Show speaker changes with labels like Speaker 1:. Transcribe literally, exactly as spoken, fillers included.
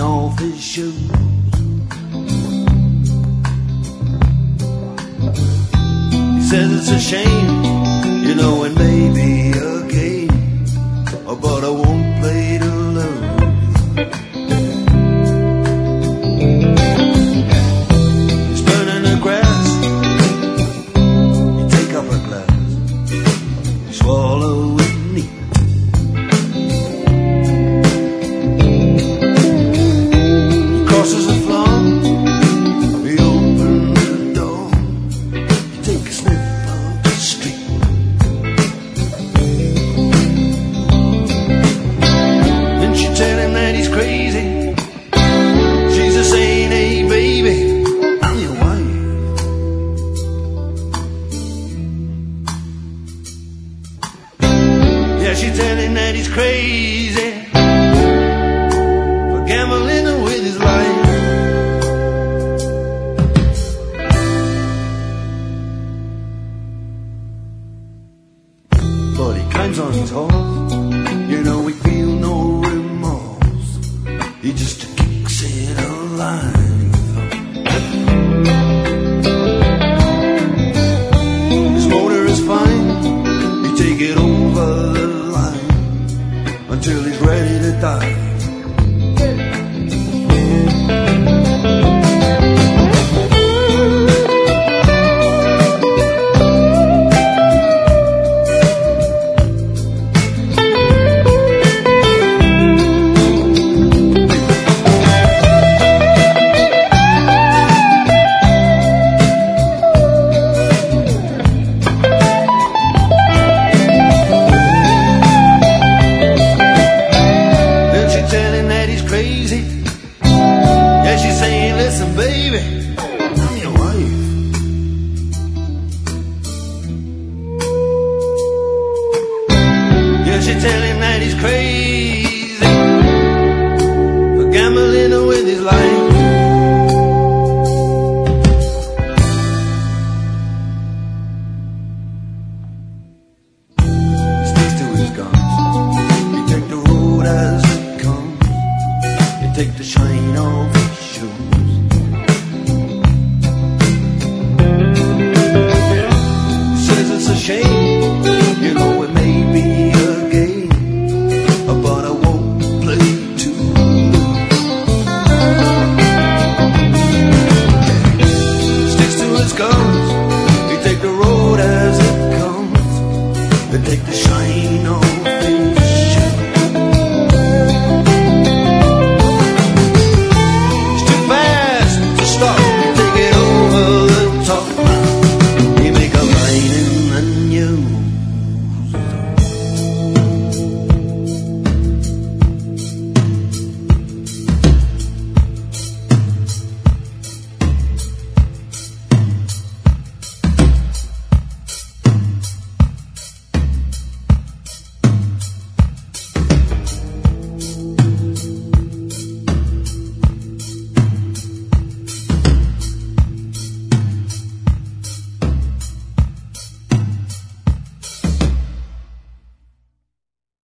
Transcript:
Speaker 1: off his shoes. He says it's a shame, you know, and maybe a game, but I won't play to lose. He's burning the grass, you take up a glass, you swallow it neat. He crosses the floor, he opens the door, you take a sniff of the street. Tell him that he's crazy. She's a saying, hey baby, I'm your wife. Yeah, she's telling that he's crazy for gambling with his life. But he climbs on his horse, you know, we feel no remorse. He just kicks it alive. His motor is fine, he take it over the line until he's ready to die. She tell him that he's crazy for gambling with his life. He sticks to his guns. He take the road as it comes. He take the shine.